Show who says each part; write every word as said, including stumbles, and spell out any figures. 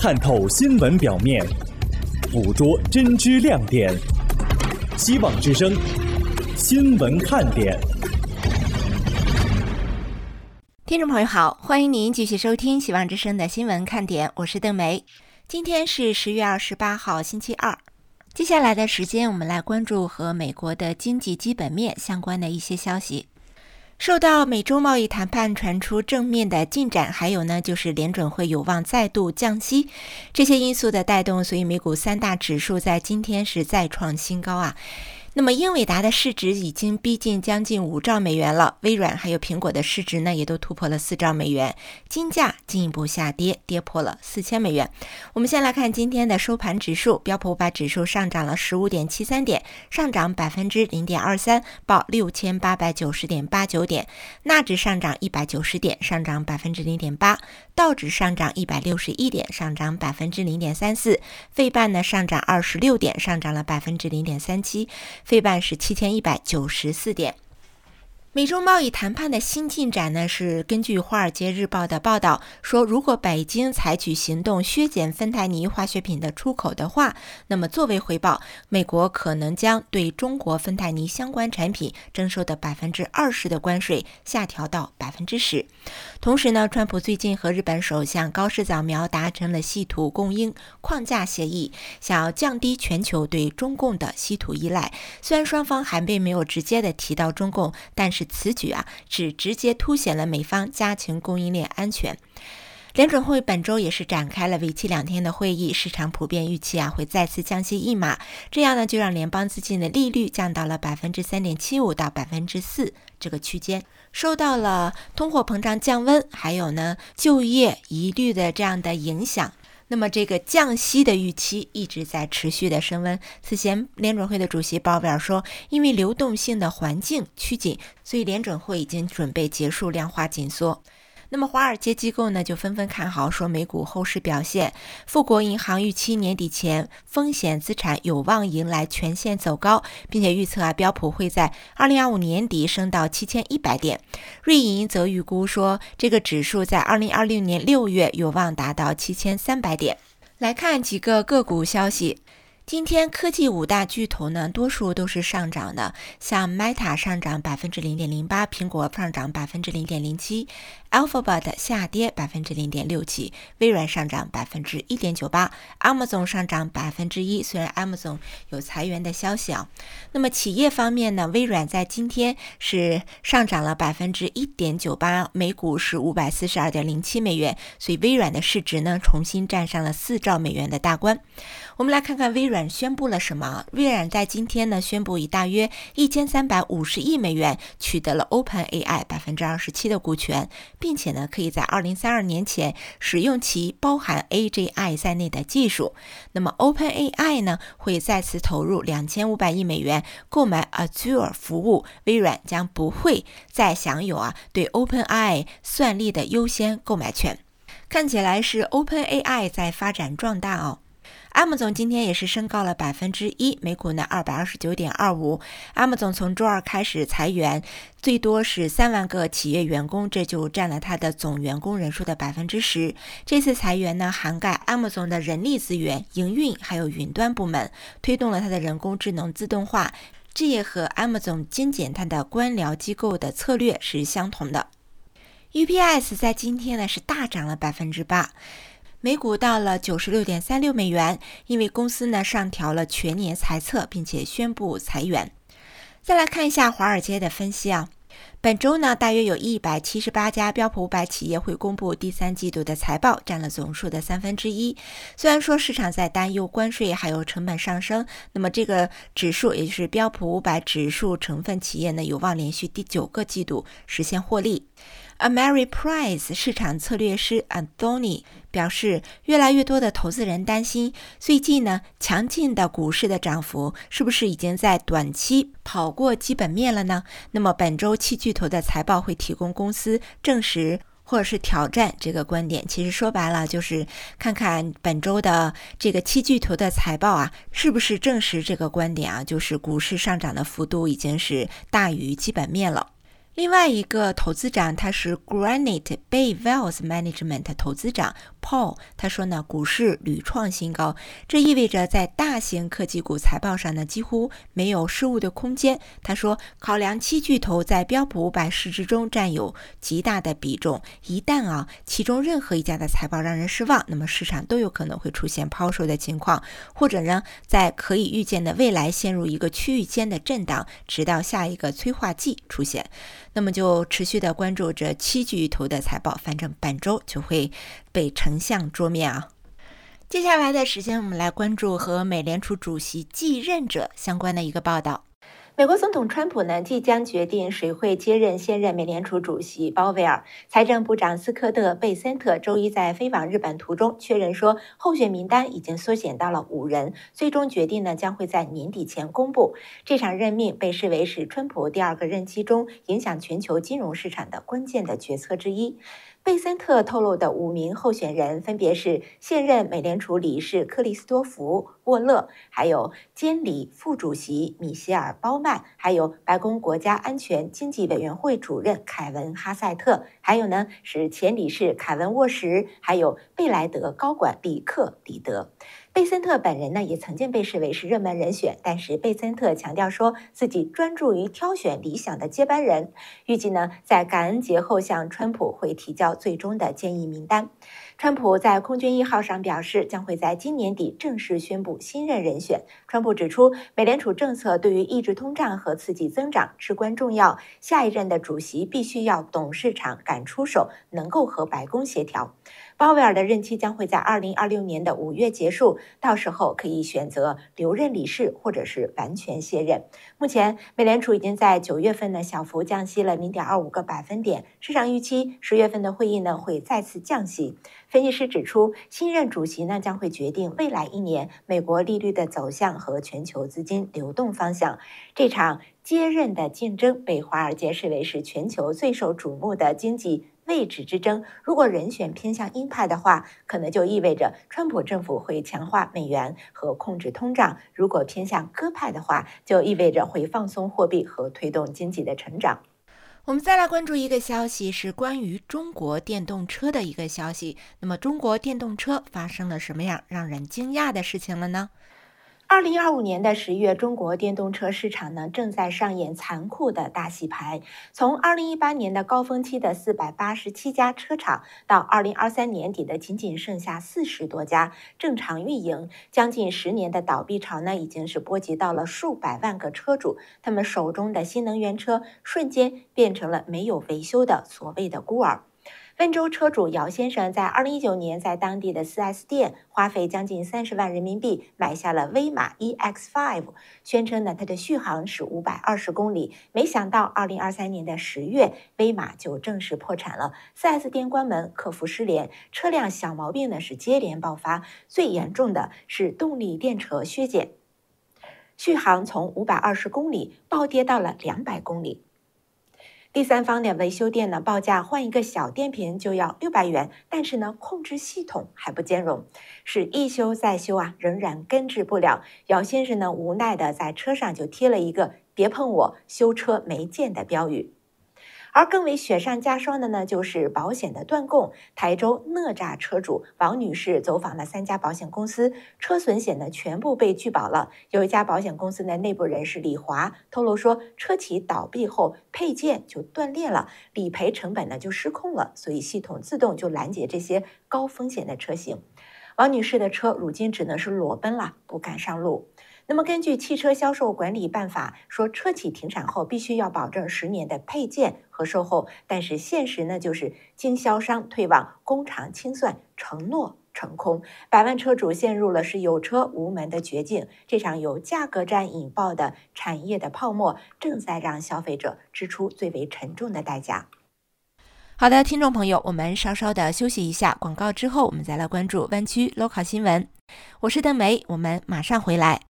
Speaker 1: 探透新闻表面，捕捉真知亮点。希望之声，新闻看点。
Speaker 2: 听众朋友好，欢迎您继续收听希望之声的新闻看点，我是邓梅。今天是十月二十八号，星期二。接下来的时间，我们来关注和美国的经济基本面相关的一些消息。受到美洲贸易谈判传出正面的进展，还有呢就是联准会有望再度降息，这些因素的带动，所以美股三大指数在今天是再创新高啊。那么英伟达的市值已经逼近将近五兆美元了，微软还有苹果的市值呢也都突破了四兆美元，金价进一步下跌，跌破了四千美元。我们先来看今天的收盘指数，标普五百指数上涨了 十五点七三 点，上涨 百分之零点二三， 报六千八百九十点八九点。纳指上涨一百九十点，上涨 百分之零点八， 道指上涨一百六十一点，上涨 百分之零点三四， 费半呢上涨二十六点，上涨了 百分之零点三七，费半是七千一百九十四点。美洲贸易谈判的新进展呢，是根据《华尔街日报》的报道说，如果北京采取行动削减芬太尼化学品的出口的话，那么作为回报，美国可能将对中国芬太尼相关产品征收的 百分之二十 的关税下调到 百分之十。 同时呢，川普最近和日本首相高市早苗达成了稀土供应框架协议，想要降低全球对中共的稀土依赖。虽然双方还并没有直接的提到中共，但是此举啊，只直接凸显了美方加强供应链安全。联准会本周也是展开了为期两天的会议，市场普遍预期啊会再次降息一码，这样呢就让联邦资金的利率降到了 百分之三点七五 到 百分之四 这个区间。受到了通货膨胀降温，还有呢就业疑虑的这样的影响，那么这个降息的预期一直在持续的升温。此前联准会的主席鲍威尔说，因为流动性的环境趋紧，所以联准会已经准备结束量化紧缩。那么华尔街机构呢就纷纷看好，说美股后市表现，富国银行预期年底前风险资产有望迎来全线走高，并且预测啊标普会在二零二五年底升到七千一百点。瑞银则预估说，这个指数在二零二六年六月有望达到七千三百点。来看几个个股消息。今天科技五大巨头呢，多数都是上涨的，像 Meta 上涨 百分之零点零八， 苹果上涨 百分之零点零七， Alphabet 下跌 百分之零点六七， 微软上涨 百分之一点九八， Amazon 上涨 百分之一， 虽然 Amazon 有裁员的消息啊。那么企业方面呢，微软在今天是上涨了 百分之一点九八， 每股是 五百四十二点零七美元，所以微软的市值呢重新站上了四兆美元的大关。我们来看看微软宣布了什么。微软在今天呢宣布以大约一千三百五十亿美元取得了 OpenAI 百分之二十七 的股权，并且呢可以在二零三二年前使用其包含 A G I 在内的技术。那么 OpenAI 呢会再次投入两千五百亿美元购买 Azure 服务，微软将不会再享有啊对 OpenAI 算力的优先购买权。看起来是 OpenAI 在发展壮大哦。Amazon 今天也是升高了 百分之一， 每股呢 二百二十九点二五。 Amazon 从周二开始裁员，最多是三万个企业员工，这就占了它的总员工人数的 百分之十。 这次裁员呢涵盖 Amazon 的人力资源、营运还有云端部门，推动了它的人工智能自动化，这也和 Amazon 精简它的官僚机构的策略是相同的。 U P S 在今天呢是大涨了 百分之八，每股到了 九十六点三六美元，因为公司呢上调了全年财测，并且宣布裁员。再来看一下华尔街的分析啊，本周呢大约有一百七十八家标普五百企业会公布第三季度的财报，占了总数的三分之一。虽然说市场在担忧关税还有成本上升，那么这个指数也就是标普五百指数成分企业呢有望连续第九个季度实现获利。Ameriprise 市场策略师 Anthony 表示，越来越多的投资人担心最近呢强劲的股市的涨幅是不是已经在短期跑过基本面了呢？那么本周七巨头的财报会提供公司证实或者是挑战这个观点。其实说白了就是看看本周的这个七巨头的财报啊，是不是证实这个观点啊，就是股市上涨的幅度已经是大于基本面了。 另外一个投资长他是 Granite Bay Wealth Management 投资长 Paul， 他说呢，股市屡创新高，这意味着在大型科技股财报上呢几乎没有失误的空间。他说，考量七巨头在标普五百市值中占有极大的比重，一旦啊其中任何一家的财报让人失望，那么市场都有可能会出现抛售的情况，或者呢在可以预见的未来陷入一个区域间的震荡，直到下一个催化剂出现。那么就持续的关注这七巨头的财报，反正本周就会被呈上桌面啊。接下来的时间，我们来关注和美联储主席继任者相关的一个报道。美国总统川普呢，即将决定谁会接任现任美联储主席鲍威尔。财政部长斯科特·贝森特周一在飞往日本途中确认说，候选名单已经缩减到了五人，最终决定呢将会在年底前公布。这场任命被视为是川普第二个任期中影响全球金融市场的关键的决策之一。贝森特透露的五名候选人分别是现任美联储理事克里斯多弗·沃勒，还有监理副主席米歇尔·鲍曼，还有白宫国家安全经济委员会主任凯文·哈塞特，还有呢是前理事凯文·沃什，还有贝莱德高管里克·里德。贝森特本人呢也曾经被视为是热门人选，但是贝森特强调说自己专注于挑选理想的接班人，预计呢在感恩节后向川普会提交最终的建议名单。川普在空军一号上表示，将会在今年底正式宣布新任人选。川普指出，美联储政策对于抑制通胀和刺激增长至关重要，下一任的主席必须要懂市场、敢出手，能够和白宫协调。鲍威尔的任期将会在二零二六年的五月结束，到时候可以选择留任理事或者是完全卸任。目前，美联储已经在九月份呢小幅降息了 零点二五个百分点，市场预期十月份的会议呢会再次降息。分析师指出，新任主席呢将会决定未来一年美国利率的走向和全球资金流动方向。这场接任的竞争被华尔街视为是全球最受瞩目的经济位置之争。如果人选偏向鹰派的话，可能就意味着川普政府会强化美元和控制通胀；如果偏向鸽派的话，就意味着会放松货币和推动经济的成长。我们再来关注一个消息，是关于中国电动车的一个消息。那么中国电动车发生了什么样让人惊讶的事情了呢？二零二五年的十月，中国电动车市场呢正在上演残酷的大洗牌。从二零一八年的高峰期的四百八十七家车厂，到二零二三年底的仅仅剩下四十多家正常运营，将近十年的倒闭潮呢，已经是波及到了数百万个车主，他们手中的新能源车瞬间变成了没有维修的所谓的孤儿。温州车主姚先生在二零一九年在当地的 四 S 店花费将近三十万人民币买下了威马 E X 五， 宣称呢它的续航是五百二十公里。没想到二零二三年的十月，威马就正式破产了， 四 S 店关门，客服失联，车辆小毛病呢是接连爆发，最严重的是动力电车削减，续航从五百二十公里暴跌到了两百公里。第三方的维修店呢，报价换一个小电瓶就要六百元，但是呢，控制系统还不兼容，是一修再修啊，仍然根治不了。姚先生呢，无奈的在车上就贴了一个“别碰我，修车没见”的标语。而更为雪上加霜的呢，就是保险的断供。台州哪吒车主王女士走访了三家保险公司，车损险呢全部被拒保了。有一家保险公司的内部人士李华透露说，车企倒闭后配件就断裂了，理赔成本呢就失控了，所以系统自动就拦截这些高风险的车型。王女士的车如今只能是裸奔了，不敢上路。那么根据汽车销售管理办法说，车企停产后必须要保证十年的配件和售后，但是现实呢就是经销商退网，工厂清算，承诺成空，百万车主陷入了是有车无门的绝境。这场由价格战引爆的产业的泡沫，正在让消费者支出最为沉重的代价。好的，听众朋友，我们稍稍的休息一下，广告之后我们再来关注湾区 local 新闻。我是邓梅，我们马上回来。